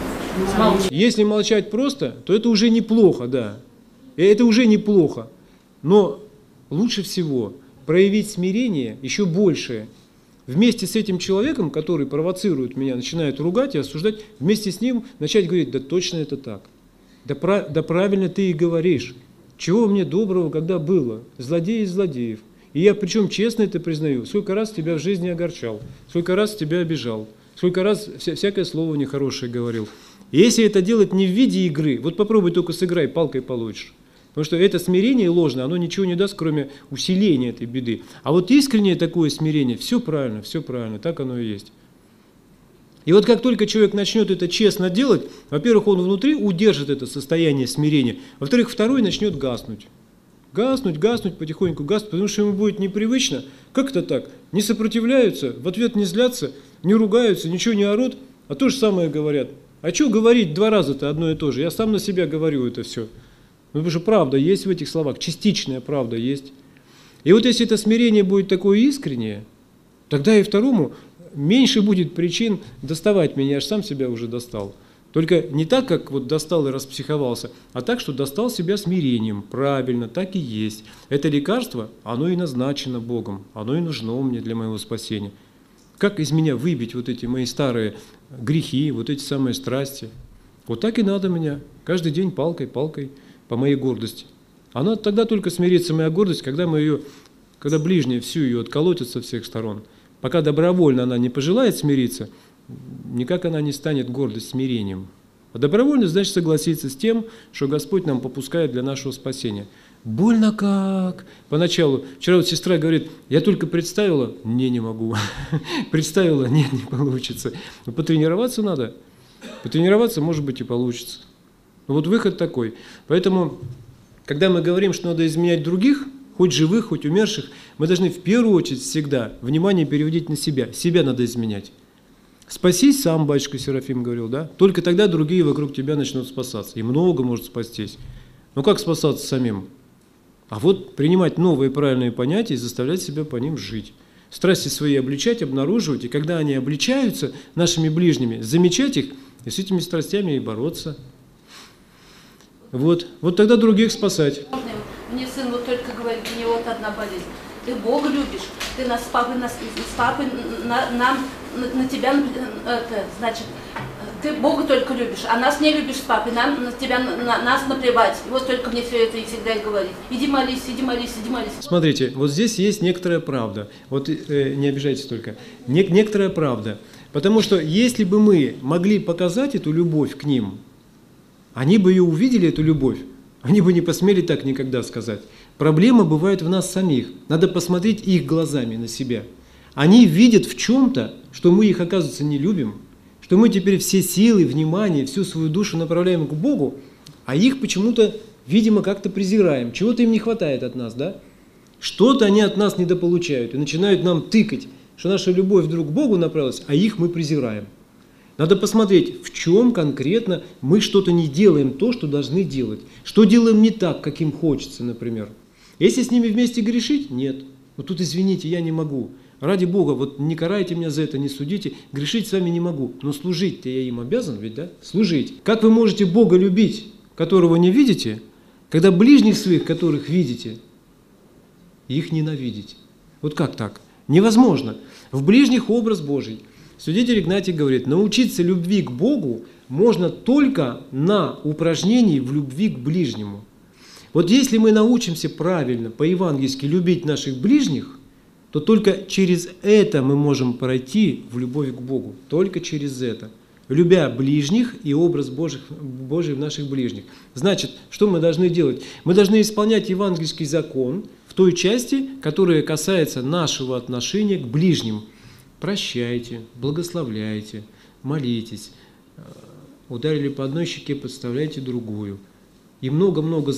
S1: Если молчать просто, то это уже неплохо, да. И это уже неплохо. Но лучше всего проявить смирение еще большее. Вместе с этим человеком, который провоцирует меня, начинает ругать и осуждать, вместе с ним начать говорить, да точно это так. Да, прав, да правильно ты и говоришь. Чего мне доброго, когда было? Злодей из злодеев. И я причем честно это признаю. Сколько раз тебя в жизни огорчал, сколько раз тебя обижал, сколько раз вся, всякое слово нехорошее говорил. И если это делать не в виде игры, вот попробуй только сыграй, палкой получишь. Потому что это смирение ложное, оно ничего не даст, кроме усиления этой беды. А вот искреннее такое смирение, все правильно, все правильно, так оно и есть. И вот как только человек начнет это честно делать, во-первых, он внутри удержит это состояние смирения, во-вторых, второй начнет гаснуть. Гаснуть, гаснуть, потихоньку гаснуть, потому что ему будет непривычно. Как это так? Не сопротивляются, в ответ не злятся, не ругаются, ничего не орут, а то же самое говорят. А что говорить два раза-то одно и то же? Я сам на себя говорю это все. Ну, потому что правда есть в этих словах, частичная правда есть. И вот если это смирение будет такое искреннее, тогда и второму меньше будет причин доставать меня, я же сам себя уже достал. Только не так, как вот достал и распсиховался, а так, что достал себя смирением. Правильно, так и есть. Это лекарство, оно и назначено Богом, оно и нужно мне для моего спасения. Как из меня выбить вот эти мои старые грехи, вот эти самые страсти? Вот так и надо меня. Каждый день палкой, палкой по моей гордости. Она тогда только смирится, моя гордость, когда мы ее, когда ближние всю ее отколотят со всех сторон. Пока добровольно она не пожелает смириться, никак она не станет гордость смирением. А добровольно, значит, согласиться с тем, что Господь нам попускает для нашего спасения. Больно как? Поначалу. Вчера вот сестра говорит, я только представила, не, не могу. Представила, нет, не получится. Но потренироваться надо. Потренироваться, может быть, и получится. Но вот выход такой. Поэтому, когда мы говорим, что надо изменять других, хоть живых, хоть умерших, мы должны в первую очередь всегда внимание переводить на себя. Себя надо изменять. Спасись сам, батюшка Серафим говорил, да? Только тогда другие вокруг тебя начнут спасаться. И много может спастись. Но как спасаться самим? А вот принимать новые правильные понятия и заставлять себя по ним жить. Страсти свои обличать, обнаруживать, и когда они обличаются нашими ближними, замечать их и с этими страстями и бороться. Вот, вот тогда других спасать.
S4: Мне сын вот только говорит, у него вот одна болезнь. Ты Бога любишь, ты нас с папой, нас, с папой на, нам, на, на тебя, это, значит, ты Бога только любишь, а нас не любишь с папой, нам на тебя, на нас наплевать. И вот только мне все это и всегда и говорит. Иди молись, иди молись, иди молись.
S1: Смотрите, вот здесь есть некоторая правда. Вот э, не обижайтесь только. Не, некоторая правда. Потому что если бы мы могли показать эту любовь к ним, они бы ее увидели, эту любовь, они бы не посмели так никогда сказать. Проблема бывает в нас самих. Надо посмотреть их глазами на себя. Они видят в чем-то, что мы их, оказывается, не любим, что мы теперь все силы, внимание, всю свою душу направляем к Богу, а их почему-то, видимо, как-то презираем. Чего-то им не хватает от нас, да? Что-то они от нас недополучают и начинают нам тыкать, что наша любовь вдруг к Богу направилась, а их мы презираем. Надо посмотреть, в чем конкретно мы что-то не делаем то, что должны делать. Что делаем не так, как им хочется, например. Если с ними вместе грешить, нет. Вот тут, извините, я не могу. Ради Бога, вот не карайте меня за это, не судите. Грешить с вами не могу. Но служить-то я им обязан ведь, да? Служить. Как вы можете Бога любить, которого не видите, когда ближних своих, которых видите, их ненавидите? Вот как так? Невозможно. В ближних образ Божий. Святитель Игнатий говорит, научиться любви к Богу можно только на упражнении в любви к ближнему. Вот если мы научимся правильно, по-евангельски любить наших ближних, то только через это мы можем пройти в любовь к Богу. Только через это. Любя ближних и образ Божий, Божий в наших ближних. Значит, что мы должны делать? Мы должны исполнять евангельский закон в той части, которая касается нашего отношения к ближним. Прощайте, благословляйте, молитесь, ударили по одной щеке, подставляйте другую. И много-много